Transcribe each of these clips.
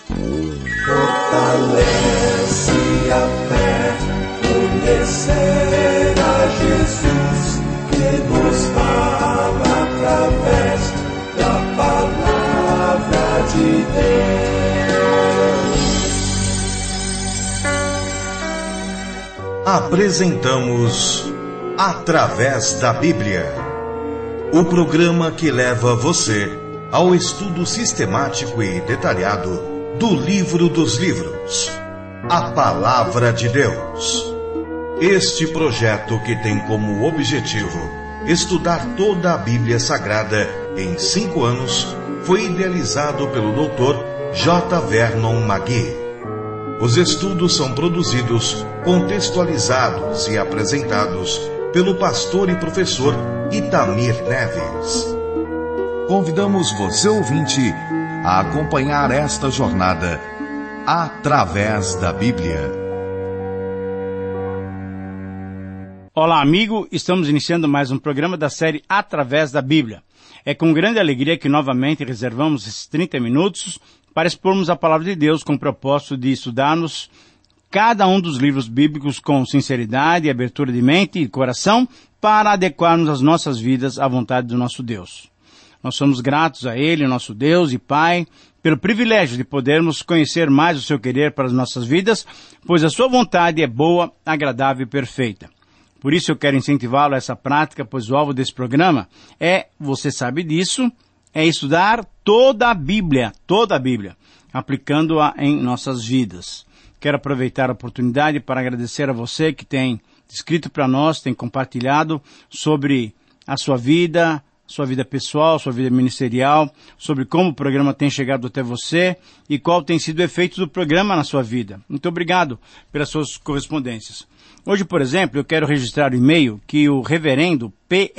Fortalece a fé, conhecer a Jesus, que nos fala através da palavra de Deus. Apresentamos Através da Bíblia, o programa que leva você ao estudo sistemático e detalhado do livro dos livros, a Palavra de Deus. Este projeto, que tem como objetivo estudar toda a Bíblia Sagrada em 5 anos, foi idealizado pelo Dr. J. Vernon McGee. Os estudos são produzidos, contextualizados e apresentados pelo pastor e professor Itamir Neves. Convidamos você, ouvinte, a acompanhar esta jornada através da Bíblia. Olá, amigo, estamos iniciando mais um programa da série Através da Bíblia. É com grande alegria que novamente reservamos esses 30 minutos para expormos a Palavra de Deus com o propósito de estudarmos cada um dos livros bíblicos com sinceridade, abertura de mente e coração para adequarmos as nossas vidas à vontade do nosso Deus. Nós somos gratos a Ele, nosso Deus e Pai, pelo privilégio de podermos conhecer mais o seu querer para as nossas vidas, pois a sua vontade é boa, agradável e perfeita. Por isso eu quero incentivá-lo a essa prática, pois o alvo desse programa é, você sabe disso, é estudar toda a Bíblia, aplicando-a em nossas vidas. Quero aproveitar a oportunidade para agradecer a você que tem escrito para nós, tem compartilhado sobre a sua vida pessoal, sua vida ministerial, sobre como o programa tem chegado até você e qual tem sido o efeito do programa na sua vida. Muito obrigado pelas suas correspondências. Hoje, por exemplo, eu quero registrar o e-mail que o reverendo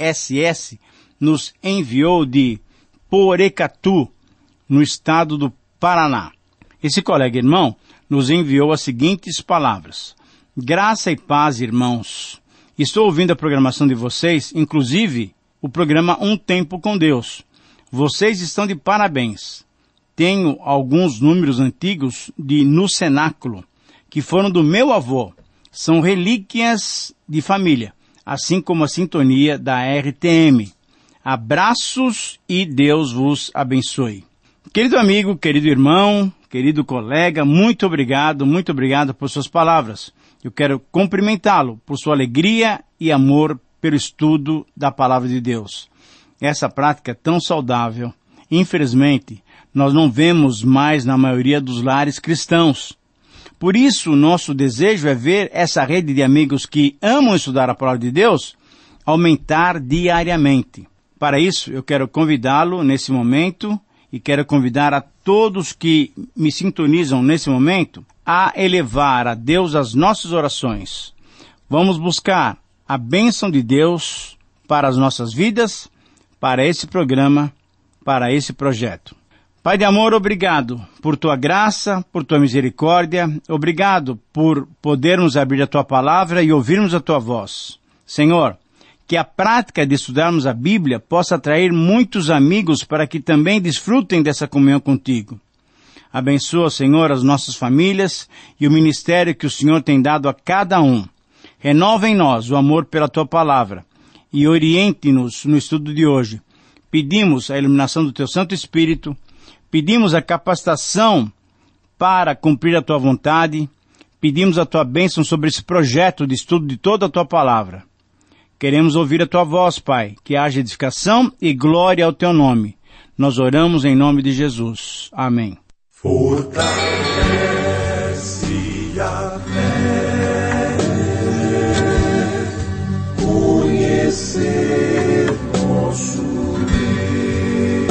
PSS nos enviou de Porecatu, no estado do Paraná. Esse colega irmão nos enviou as seguintes palavras: graça e paz, irmãos. Estou ouvindo a programação de vocês, inclusive o programa Um Tempo com Deus. Vocês estão de parabéns. Tenho alguns números antigos no cenáculo, que foram do meu avô. São relíquias de família, assim como a sintonia da RTM. Abraços e Deus vos abençoe. Querido amigo, querido irmão, querido colega, muito obrigado por suas palavras. Eu quero cumprimentá-lo por sua alegria e amor pelo estudo da Palavra de Deus. Essa prática é tão saudável, infelizmente, nós não vemos mais na maioria dos lares cristãos. Por isso, nosso desejo é ver essa rede de amigos que amam estudar a Palavra de Deus aumentar diariamente. Para isso, eu quero convidá-lo nesse momento e quero convidar a todos que me sintonizam nesse momento a elevar a Deus as nossas orações. Vamos buscar a bênção de Deus para as nossas vidas, para esse programa, para esse projeto. Pai de amor, obrigado por tua graça, por tua misericórdia, obrigado por podermos abrir a tua palavra e ouvirmos a tua voz. Senhor, que a prática de estudarmos a Bíblia possa atrair muitos amigos para que também desfrutem dessa comunhão contigo. Abençoa, Senhor, as nossas famílias e o ministério que o Senhor tem dado a cada um. Renova em nós o amor pela tua palavra e oriente-nos no estudo de hoje. Pedimos a iluminação do teu Santo Espírito, pedimos a capacitação para cumprir a tua vontade, pedimos a tua bênção sobre esse projeto de estudo de toda a tua palavra. Queremos ouvir a tua voz, Pai, que haja edificação e glória ao teu nome. Nós oramos em nome de Jesus. Amém. Fortalece a fé, conhecer nosso Deus.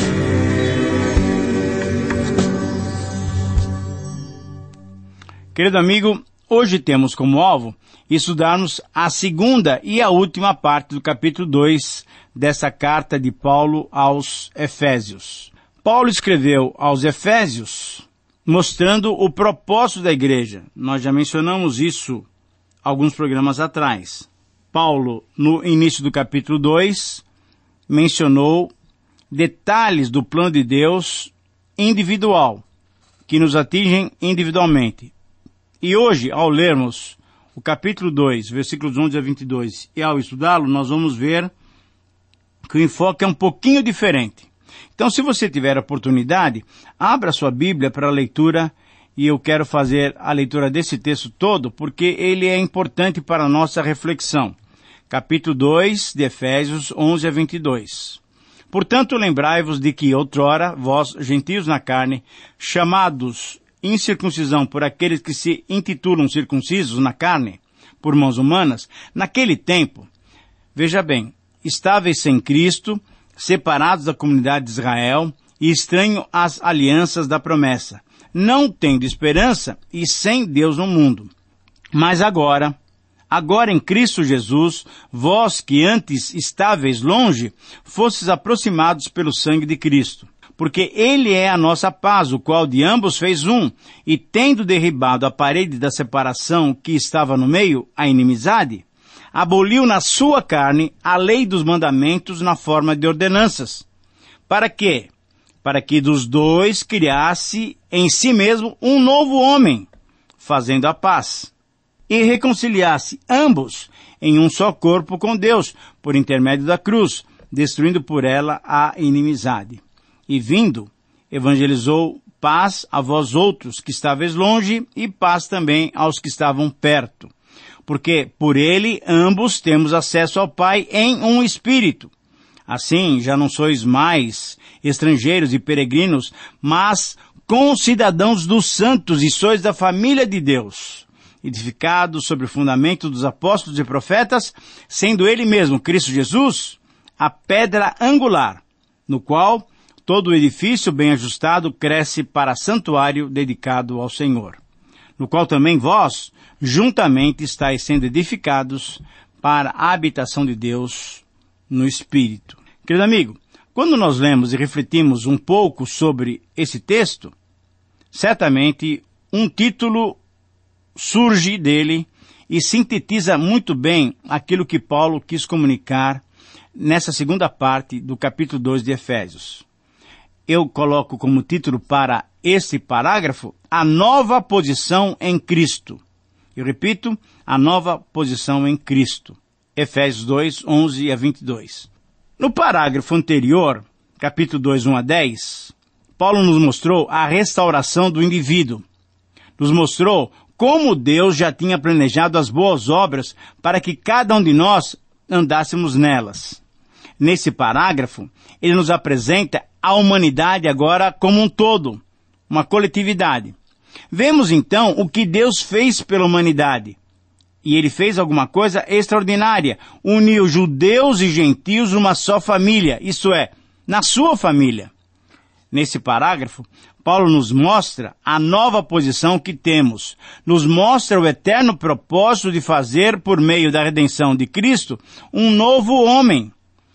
Querido amigo, hoje temos como alvo estudarmos a segunda e a última parte do capítulo 2 dessa carta de Paulo aos Efésios. Paulo escreveu aos Efésios mostrando o propósito da igreja. Nós já mencionamos isso alguns programas atrás. Paulo, no início do capítulo 2, mencionou detalhes do plano de Deus individual que nos atingem individualmente. E hoje, ao lermos o capítulo 2, versículos 11 a 22, e ao estudá-lo, nós vamos ver que o enfoque é um pouquinho diferente. Então, se você tiver a oportunidade, abra sua Bíblia para a leitura, e eu quero fazer a leitura desse texto todo, porque ele é importante para a nossa reflexão. Capítulo 2 de Efésios, 11 a 22. Portanto, lembrai-vos de que outrora, vós, gentios na carne, chamados incircuncisão por aqueles que se intitulam circuncisos na carne, por mãos humanas, naquele tempo, veja bem, estáveis sem Cristo, separados da comunidade de Israel e estranho às alianças da promessa, não tendo esperança e sem Deus no mundo. Mas agora em Cristo Jesus, vós que antes estáveis longe, fostes aproximados pelo sangue de Cristo. Porque Ele é a nossa paz, o qual de ambos fez um, e tendo derribado a parede da separação que estava no meio, a inimizade, aboliu na sua carne a lei dos mandamentos na forma de ordenanças. Para quê? Para que dos dois criasse em si mesmo um novo homem, fazendo a paz, e reconciliasse ambos em um só corpo com Deus, por intermédio da cruz, destruindo por ela a inimizade. E vindo, evangelizou paz a vós outros que estáveis longe e paz também aos que estavam perto. Porque por ele ambos temos acesso ao Pai em um Espírito. Assim, já não sois mais estrangeiros e peregrinos, mas concidadãos dos santos e sois da família de Deus, edificados sobre o fundamento dos apóstolos e profetas, sendo ele mesmo, Cristo Jesus, a pedra angular, no qual todo o edifício bem ajustado cresce para santuário dedicado ao Senhor, no qual também vós, juntamente, estáis sendo edificados para a habitação de Deus no Espírito. Querido amigo, quando nós lemos e refletimos um pouco sobre esse texto, certamente um título surge dele e sintetiza muito bem aquilo que Paulo quis comunicar nessa segunda parte do capítulo 2 de Efésios. Eu coloco como título para esse parágrafo, a nova posição em Cristo. Eu repito, a nova posição em Cristo. Efésios 2, 11 a 22. No parágrafo anterior, capítulo 2, 1 a 10, Paulo nos mostrou a restauração do indivíduo. Nos mostrou como Deus já tinha planejado as boas obras para que cada um de nós andássemos nelas. Nesse parágrafo, ele nos apresenta a humanidade agora como um todo, uma coletividade. Vemos então o que Deus fez pela humanidade. E ele fez alguma coisa extraordinária. Uniu judeus e gentios numa só família, isto é, na sua família. Nesse parágrafo, Paulo nos mostra a nova posição que temos. Nos mostra o eterno propósito de fazer, por meio da redenção de Cristo, um novo homem.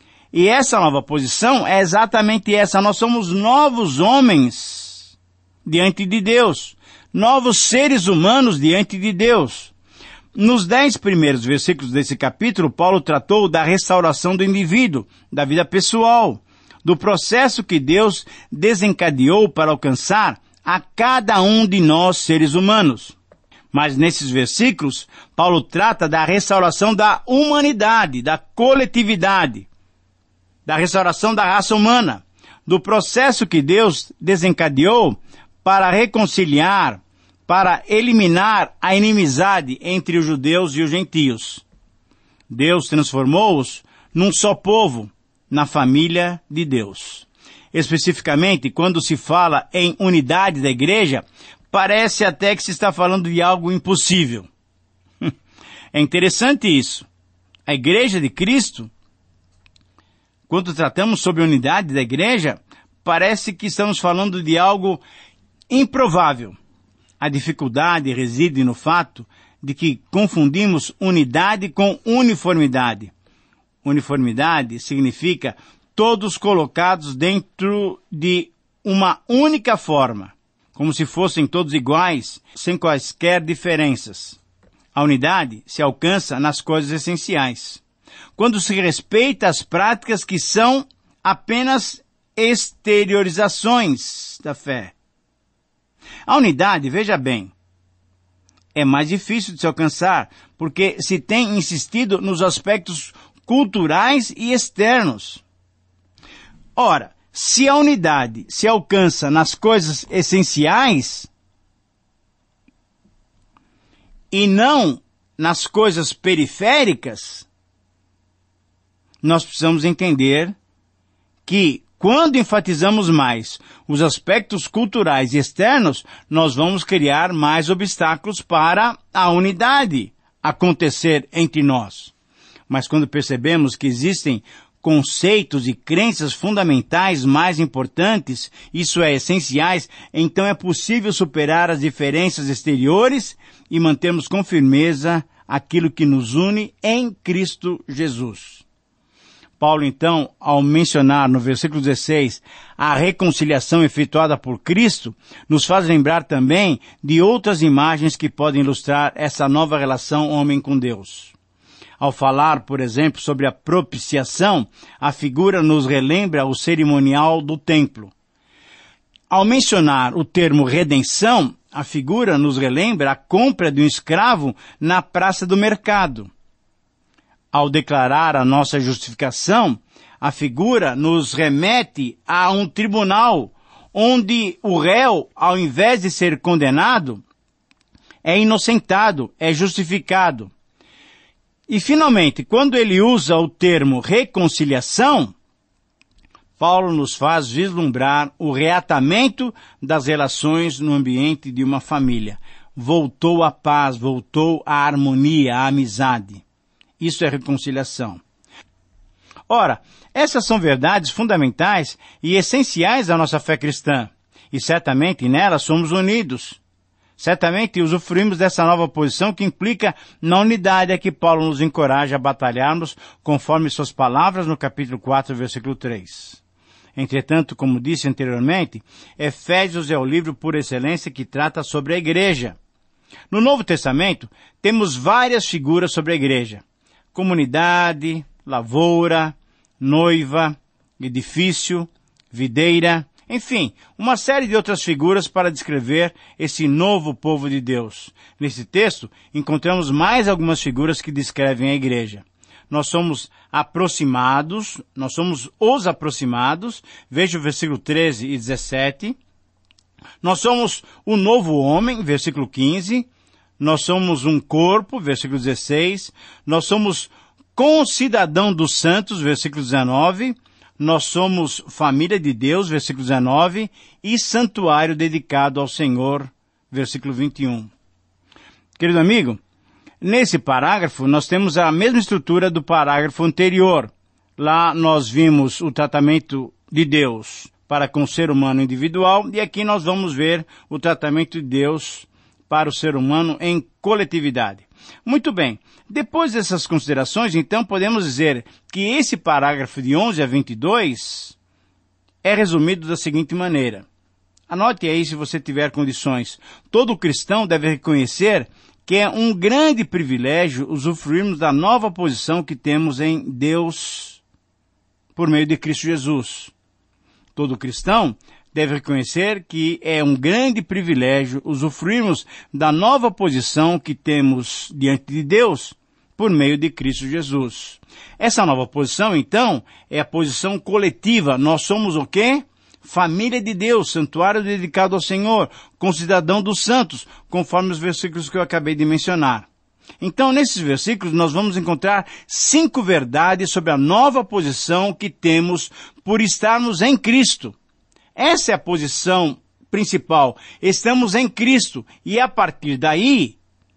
E essa nova posição é exatamente essa. Nós somos novos homens diante de Deus. Novos seres humanos diante de Deus. Nos 10 primeiros versículos desse capítulo, Paulo tratou da restauração do indivíduo, da vida pessoal, do processo que Deus desencadeou para alcançar a cada um de nós seres humanos. Mas nesses versículos, Paulo trata da restauração da humanidade, da coletividade, da restauração da raça humana, do processo que Deus desencadeou para reconciliar, para eliminar a inimizade entre os judeus e os gentios. Deus transformou-os num só povo, na família de Deus. Especificamente, quando se fala em unidade da igreja, parece até que se está falando de algo impossível. É interessante isso. A igreja de Cristo, quando tratamos sobre a unidade da igreja, parece que estamos falando de algo improvável. A dificuldade reside no fato de que confundimos unidade com uniformidade. Uniformidade significa todos colocados dentro de uma única forma, como se fossem todos iguais, sem quaisquer diferenças. A unidade se alcança nas coisas essenciais, quando se respeita as práticas que são apenas exteriorizações da fé. A unidade, veja bem, é mais difícil de se alcançar, porque se tem insistido nos aspectos culturais e externos. Ora, se a unidade se alcança nas coisas essenciais e não nas coisas periféricas, nós precisamos entender que quando enfatizamos mais os aspectos culturais e externos, nós vamos criar mais obstáculos para a unidade acontecer entre nós. Mas quando percebemos que existem conceitos e crenças fundamentais mais importantes, isso é, essenciais, então é possível superar as diferenças exteriores e mantermos com firmeza aquilo que nos une em Cristo Jesus. Paulo, então, ao mencionar no versículo 16 a reconciliação efetuada por Cristo, nos faz lembrar também de outras imagens que podem ilustrar essa nova relação homem com Deus. Ao falar, por exemplo, sobre a propiciação, a figura nos relembra o cerimonial do templo. Ao mencionar o termo redenção, a figura nos relembra a compra de um escravo na praça do mercado. Ao declarar a nossa justificação, a figura nos remete a um tribunal onde o réu, ao invés de ser condenado, é inocentado, é justificado. E, finalmente, quando ele usa o termo reconciliação, Paulo nos faz vislumbrar o reatamento das relações no ambiente de uma família. Voltou a paz, voltou a harmonia, a amizade. Isso é reconciliação. Ora, essas são verdades fundamentais e essenciais à nossa fé cristã. E certamente nelas somos unidos. Certamente usufruímos dessa nova posição que implica na unidade a que Paulo nos encoraja a batalharmos conforme suas palavras no capítulo 4, versículo 3. Entretanto, como disse anteriormente, Efésios é o livro por excelência que trata sobre a igreja. No Novo Testamento, temos várias figuras sobre a igreja. Comunidade, lavoura, noiva, edifício, videira, enfim, uma série de outras figuras para descrever esse novo povo de Deus. Nesse texto, encontramos mais algumas figuras que descrevem a igreja. Nós somos os aproximados, veja o versículo 13 e 17. Nós somos o novo homem, versículo 15. Nós somos um corpo, versículo 16. Nós somos concidadão dos santos, versículo 19. Nós somos família de Deus, versículo 19. E santuário dedicado ao Senhor, versículo 21. Querido amigo, nesse parágrafo nós temos a mesma estrutura do parágrafo anterior. Lá nós vimos o tratamento de Deus para com o ser humano individual e aqui nós vamos ver o tratamento de Deus para o ser humano em coletividade. Muito bem, depois dessas considerações, então, podemos dizer que esse parágrafo de 11 a 22 é resumido da seguinte maneira. Anote aí se você tiver condições. Todo cristão deve reconhecer que é um grande privilégio usufruirmos da nova posição que temos em Deus por meio de Cristo Jesus. Todo cristão deve reconhecer que é um grande privilégio usufruirmos da nova posição que temos diante de Deus por meio de Cristo Jesus. Essa nova posição, então, é a posição coletiva. Nós somos o quê? Família de Deus, santuário dedicado ao Senhor, concidadão dos santos, conforme os versículos que eu acabei de mencionar. Então, nesses versículos, nós vamos encontrar 5 verdades sobre a nova posição que temos por estarmos em Cristo. Essa é a posição principal. Estamos em Cristo e a partir daí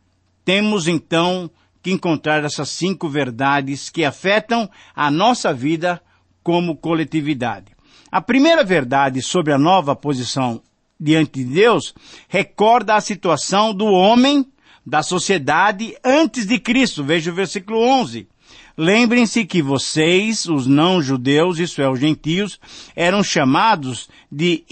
temos então que encontrar essas 5 verdades que afetam a nossa vida como coletividade. A primeira verdade sobre a nova posição diante de Deus recorda a situação do homem, da sociedade antes de Cristo. Veja o versículo 11. Lembrem-se que vocês, os não-judeus, isso é, os gentios, eram chamados de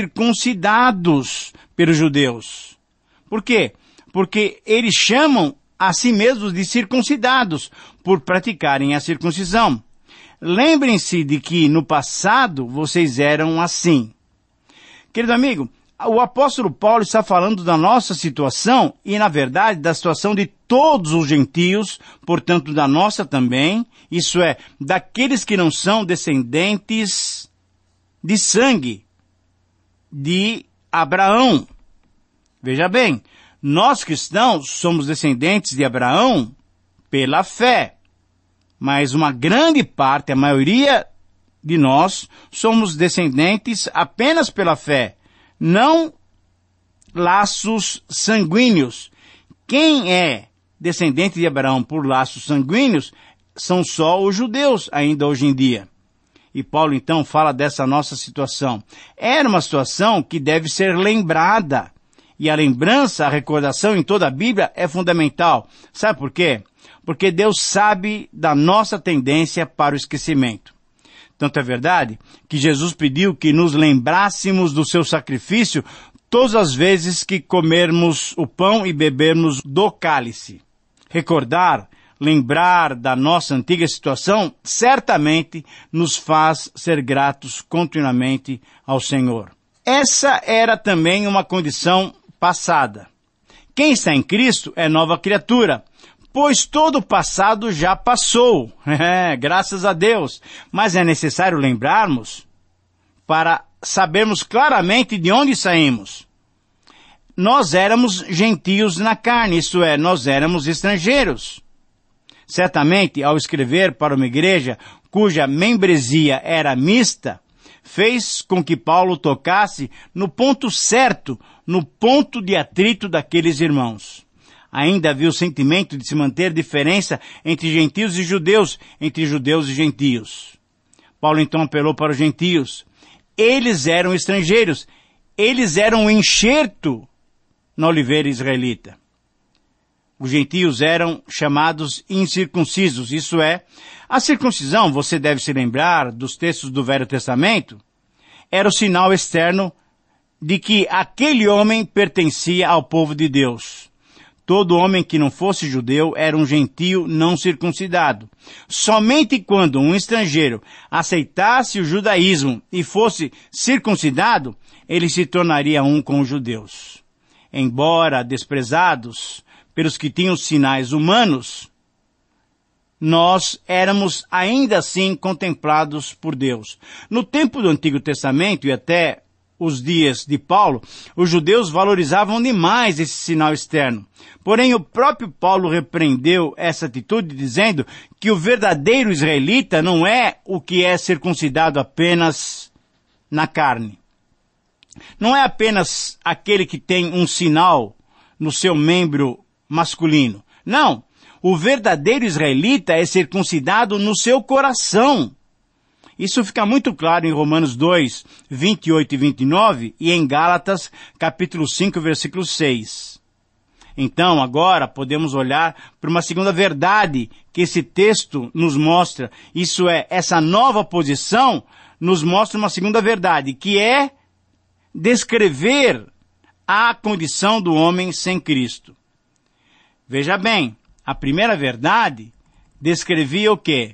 incircuncidados pelos judeus. Por quê? Porque eles chamam a si mesmos de circuncidados por praticarem a circuncisão. Lembrem-se de que no passado vocês eram assim. Querido amigo, O apóstolo Paulo está falando da nossa situação e, na verdade, da situação de todos os gentios, portanto, da nossa também, isso é, daqueles que não são descendentes de sangue de Abraão. Veja bem, nós cristãos somos descendentes de Abraão pela fé, mas uma grande parte, a maioria de nós, somos descendentes apenas pela fé, não laços sanguíneos. Quem é descendente de Abraão por laços sanguíneos são só os judeus, ainda hoje em dia. E Paulo então fala dessa nossa situação. Era uma situação que deve ser lembrada. E a lembrança, a recordação em toda a Bíblia é fundamental. Sabe por quê? Porque Deus sabe da nossa tendência para o esquecimento. Tanto é verdade que Jesus pediu que nos lembrássemos do seu sacrifício todas as vezes que comermos o pão e bebermos do cálice. Recordar, lembrar da nossa antiga situação, certamente nos faz ser gratos continuamente ao Senhor. Essa era também uma condição passada. Quem está em Cristo é nova criatura, pois todo o passado já passou. Graças a Deus. Mas é necessário lembrarmos para sabermos claramente de onde saímos. Nós éramos gentios na carne, isto é, nós éramos estrangeiros. Certamente, ao escrever para uma igreja cuja membresia era mista, fez com que Paulo tocasse no ponto certo, no ponto de atrito daqueles irmãos. Ainda havia o sentimento de se manter diferença entre gentios e judeus, entre judeus e gentios. Paulo então apelou para os gentios. Eles eram estrangeiros, eles eram um enxerto na oliveira israelita. Os gentios eram chamados incircuncisos, isso é, a circuncisão, você deve se lembrar dos textos do Velho Testamento, era o sinal externo de que aquele homem pertencia ao povo de Deus. Todo homem que não fosse judeu era um gentio não circuncidado. Somente quando um estrangeiro aceitasse o judaísmo e fosse circuncidado, ele se tornaria um com os judeus. Embora desprezados pelos que tinham sinais humanos, nós éramos ainda assim contemplados por Deus. No tempo do Antigo Testamento e até os dias de Paulo, os judeus valorizavam demais esse sinal externo. Porém, o próprio Paulo repreendeu essa atitude dizendo que o verdadeiro israelita não é o que é circuncidado apenas na carne. Não é apenas aquele que tem um sinal no seu membro masculino. Não. O verdadeiro israelita é circuncidado no seu coração. Isso fica muito claro em Romanos 2, 28 e 29 e em Gálatas, capítulo 5, versículo 6. Então, agora, podemos olhar para uma segunda verdade que esse texto nos mostra. Isso é, essa nova posição nos mostra uma segunda verdade, que é descrever a condição do homem sem Cristo. Veja bem, a primeira verdade descrevia o quê?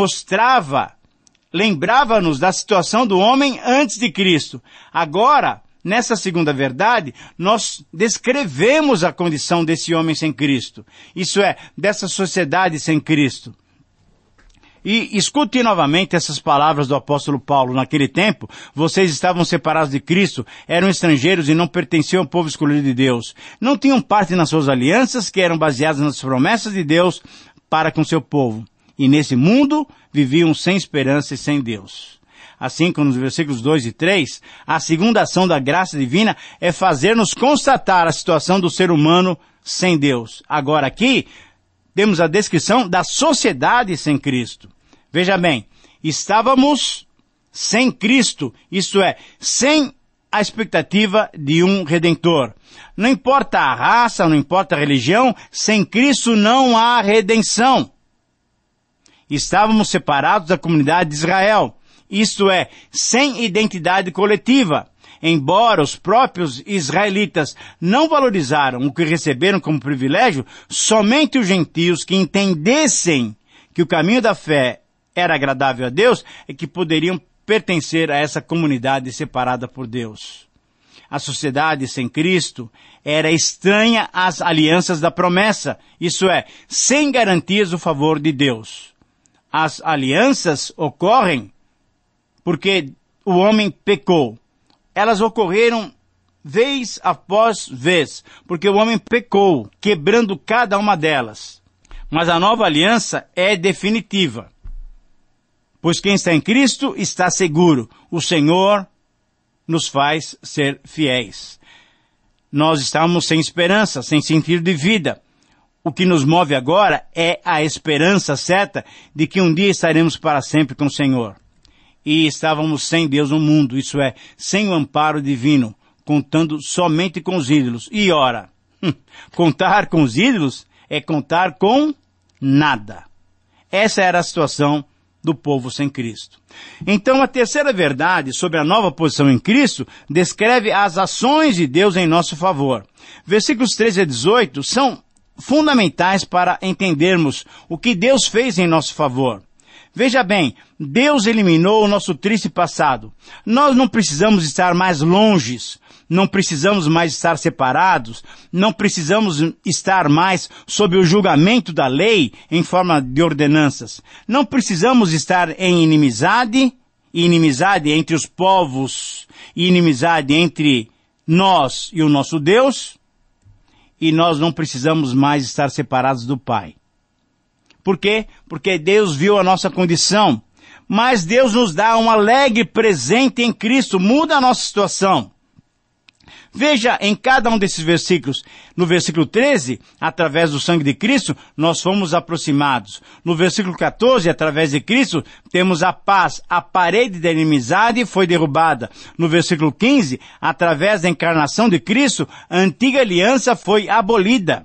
Lembrava-nos da situação do homem antes de Cristo. Agora, nessa segunda verdade, nós descrevemos a condição desse homem sem Cristo. Isso é, dessa sociedade sem Cristo. E escute novamente essas palavras do apóstolo Paulo. Naquele tempo, vocês estavam separados de Cristo, eram estrangeiros e não pertenciam ao povo escolhido de Deus. Não tinham parte nas suas alianças, que eram baseadas nas promessas de Deus para com seu povo. E nesse mundo, viviam sem esperança e sem Deus. Assim como nos versículos 2 e 3, a segunda ação da graça divina é fazer-nos constatar a situação do ser humano sem Deus. Agora aqui, temos a descrição da sociedade sem Cristo. Veja bem, estávamos sem Cristo, isto é, sem a expectativa de um Redentor. Não importa a raça, não importa a religião, sem Cristo não há redenção. Estávamos separados da comunidade de Israel, isto é, sem identidade coletiva. Embora os próprios israelitas não valorizaram o que receberam como privilégio, somente os gentios que entendessem que o caminho da fé era agradável a Deus é que poderiam pertencer a essa comunidade separada por Deus. A sociedade sem Cristo era estranha às alianças da promessa, isso é, sem garantias do favor de Deus. As alianças ocorrem porque o homem pecou. Elas ocorreram vez após vez, porque o homem pecou, quebrando cada uma delas. Mas a nova aliança é definitiva. Pois quem está em Cristo está seguro. O Senhor nos faz ser fiéis. Nós estamos sem esperança, sem sentido de vida. O que nos move agora é a esperança certa de que um dia estaremos para sempre com o Senhor. E estávamos sem Deus no mundo, isso é, sem o amparo divino, contando somente com os ídolos. E ora, contar com os ídolos é contar com nada. Essa era a situação do povo sem Cristo. Então, a terceira verdade sobre a nova posição em Cristo descreve as ações de Deus em nosso favor. Versículos 13 a 18 são fundamentais para entendermos o que Deus fez em nosso favor. Veja bem, Deus eliminou o nosso triste passado. Nós não precisamos estar mais longes, não precisamos mais estar separados, não precisamos estar mais sob o julgamento da lei em forma de ordenanças. Não precisamos estar em inimizade entre os povos, e inimizade entre nós e o nosso Deus, e nós não precisamos mais estar separados do Pai. Por quê? Porque Deus viu a nossa condição, mas Deus nos dá um alegre presente em Cristo, muda a nossa situação. Veja em cada um desses versículos. No versículo 13, através do sangue de Cristo, nós fomos aproximados. No versículo 14, através de Cristo, temos a paz. A parede da inimizade foi derrubada. No versículo 15, através da encarnação de Cristo, a antiga aliança foi abolida.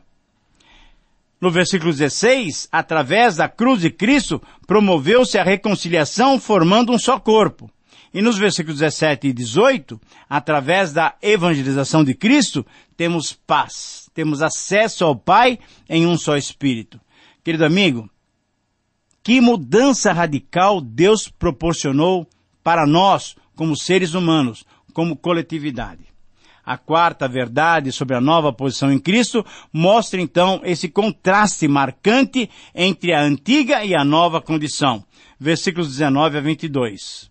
No versículo 16, através da cruz de Cristo, promoveu-se a reconciliação formando um só corpo. E nos versículos 17 e 18, através da evangelização de Cristo, temos paz. Temos acesso ao Pai em um só Espírito. Querido amigo, que mudança radical Deus proporcionou para nós, como seres humanos, como coletividade. A quarta verdade sobre a nova posição em Cristo mostra então esse contraste marcante entre a antiga e a nova condição. Versículos 19 a 22.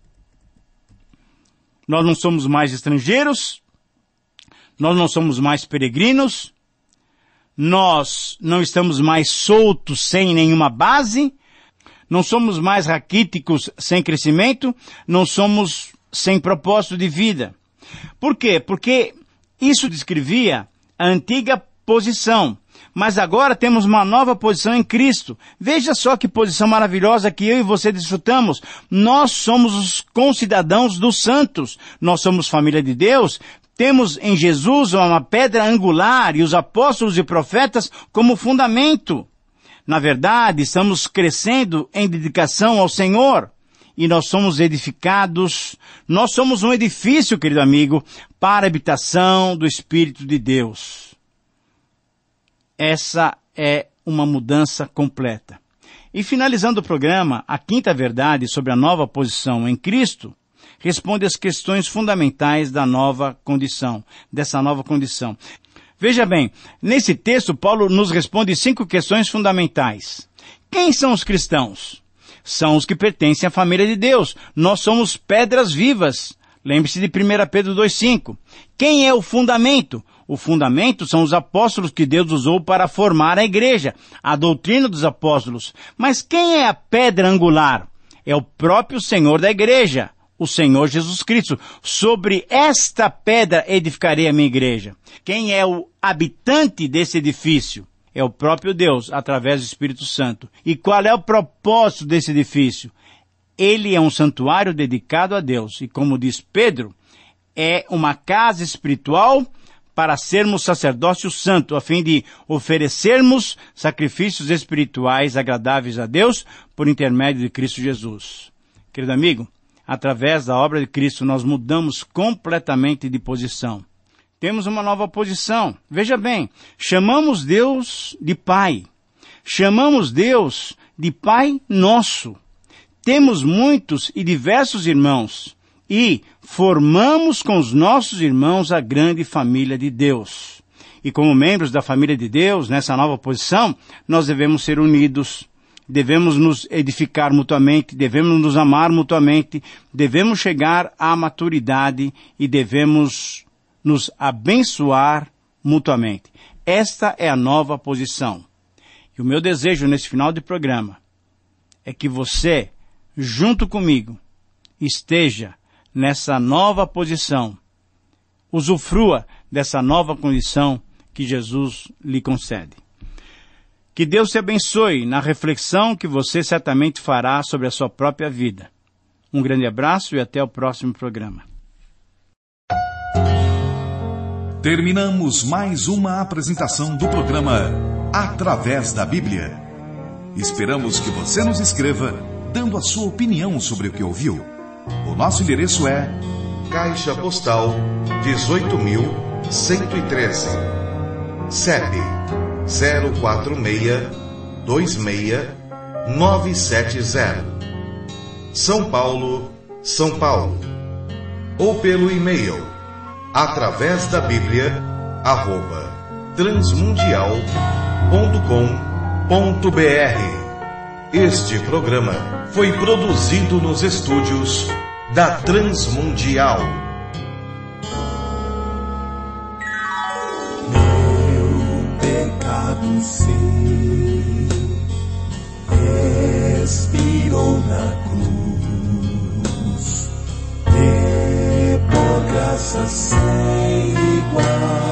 Nós não somos mais estrangeiros, nós não somos mais peregrinos, nós não estamos mais soltos sem nenhuma base, não somos mais raquíticos sem crescimento, não somos sem propósito de vida. Por quê? Porque isso descrevia a antiga posição, mas agora temos uma nova posição em Cristo. Veja só que posição maravilhosa que eu e você desfrutamos. Nós somos os concidadãos dos santos. Nós somos família de Deus. Temos em Jesus uma pedra angular e os apóstolos e profetas como fundamento. Na verdade, estamos crescendo em dedicação ao Senhor. E nós somos edificados, nós somos um edifício, querido amigo, para a habitação do Espírito de Deus. Essa é uma mudança completa. E finalizando o programa, a quinta verdade sobre a nova posição em Cristo responde às questões fundamentais da nova condição, dessa nova condição. Veja bem, nesse texto Paulo nos responde 5 questões fundamentais. Quem são os cristãos? São os que pertencem à família de Deus. Nós somos pedras vivas. Lembre-se de 1 Pedro 2,5. Quem é o fundamento? O fundamento são os apóstolos que Deus usou para formar a igreja, a doutrina dos apóstolos. Mas quem é a pedra angular? É o próprio Senhor da igreja, o Senhor Jesus Cristo. Sobre esta pedra edificarei a minha igreja. Quem é o habitante desse edifício? É o próprio Deus, através do Espírito Santo. E qual é o propósito desse edifício? Ele é um santuário dedicado a Deus. E como diz Pedro, é uma casa espiritual para sermos sacerdócio santo, a fim de oferecermos sacrifícios espirituais agradáveis a Deus por intermédio de Cristo Jesus. Querido amigo, através da obra de Cristo nós mudamos completamente de posição. Temos uma nova posição. Veja bem, chamamos Deus de Pai. Chamamos Deus de Pai nosso. Temos muitos e diversos irmãos. E formamos com os nossos irmãos a grande família de Deus. E como membros da família de Deus, nessa nova posição, nós devemos ser unidos, devemos nos edificar mutuamente, devemos nos amar mutuamente, devemos chegar à maturidade e devemos nos abençoar mutuamente. Esta é a nova posição. E o meu desejo nesse final de programa é que você, junto comigo, esteja nessa nova posição, usufrua dessa nova condição que Jesus lhe concede. Que Deus te abençoe na reflexão que você certamente fará sobre a sua própria vida. Um grande abraço e até o próximo programa. Terminamos mais uma apresentação do programa Através da Bíblia. Esperamos que você nos escreva, dando a sua opinião sobre o que ouviu. O nosso endereço é Caixa Postal 18.113 CEP 04626-970 São Paulo, São Paulo. Ou pelo e-mail através da Bíblia @transmundial.com.br. Este programa foi produzido nos estúdios da Transmundial. Sim, expirou na cruz, e por graça sem igual.